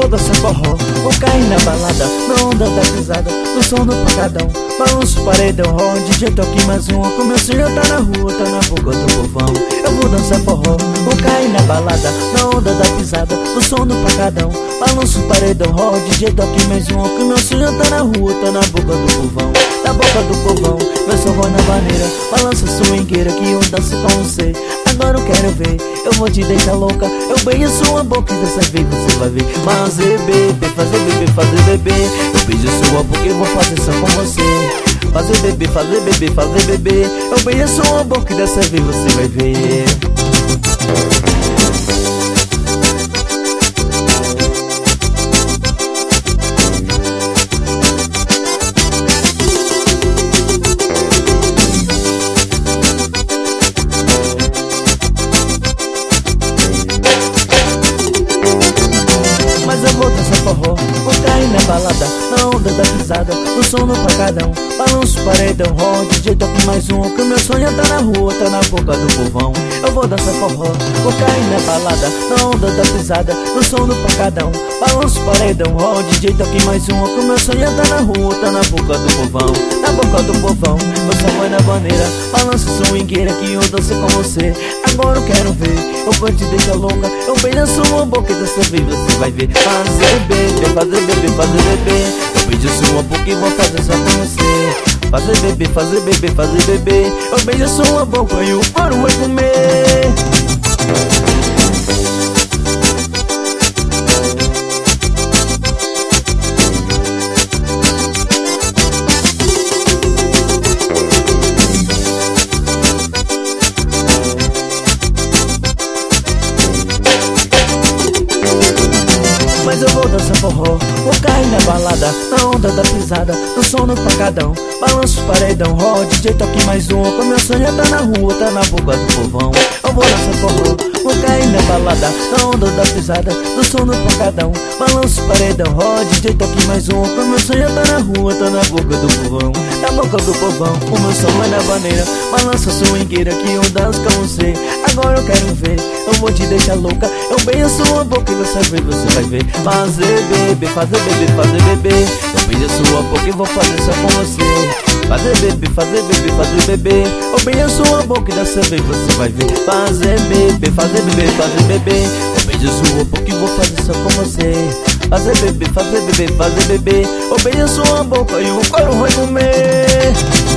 vou dançar forró, vou cair na balada, na onda da pisada, no som do pancadão. Balanço o paredão, ó, DJ toque mais um. Com meu senhor tá na rua, tá na boca do povão. Eu vou dançar forró, vou cair na balada, na onda da pisada, no som do pancadão. Balanço o paredão, ó, DJ toque mais um. Com meu senhor tá na rua, tá na boca do povão. Na boca do povão, meu som vai na maneira. Balança a swingueira que eu danço com você. Agora eu quero ver, eu vou te deixar louca. Eu beijo sua boca e dessa vez você vai ver. Fazer bebê, fazer bebê, fazer bebê. Eu beijo sua boca e vou fazer só com você. Fazer bebê, fazer bebê, fazer bebê. Eu beijo sua boca e dessa vez você vai ver. Mas eu vou dançar forró, vou cair na balada, na onda da pisada, no som no pancadão. Balanço o paredão, ó, DJ toque mais um. Que meu sonho tá na rua, tá na boca do povão. Eu vou dançar forró, vou cair na balada, na onda da pisada, no som no pancadão. Balanço o paredão, ó, DJ toque mais um. Que meu sonho tá na rua, tá na boca do povão. Na boca do povão, você vai na bandeira. Balança a swingueira que eu danço com você. Agora eu quero ver, eu vou te deixar louca. Eu beijo a sua boca e dessa vez você vai ver. Fazer bebê, fazer bebê, fazer bebê. Eu beijo sua boca e vou fazer só com você. Fazer bebê, fazer bebê, fazer bebê. Eu beijo sua boca e o couro vai comer. Mas eu vou dançar forró, vou cair na balada, na onda da pisada, no som no pancadão. Balanço o paredão, ó, DJ toque mais um. Com meu sonho tá na rua, tá na boca do povão. Eu vou dançar forró, vou cair na balada, na onda da pisada, no som no pancadão. Balanço o paredão, ó, DJ toque mais um. Com meu sonho tá na rua, tá na boca do povão. Na boca do povão, o meu som é na bandeira. Balança a swingueira que eu danço com você. Agora eu quero ver, eu vou te deixar louca. Eu beijo sua boca e dessa vez você vai ver. Fazer bebê, fazer bebê, fazer bebê. Eu beijo sua boca e vou fazer só com você. Fazer bebê, fazer bebê, fazer bebê. Eu beijo sua boca e dessa vez você vai ver. Fazer bebê, fazer bebê, fazer bebê. Eu beijo sua boca e vou fazer só com você. Fazer bebê, fazer bebê, fazer bebê. Eu beijo sua boca e o couro vai comer.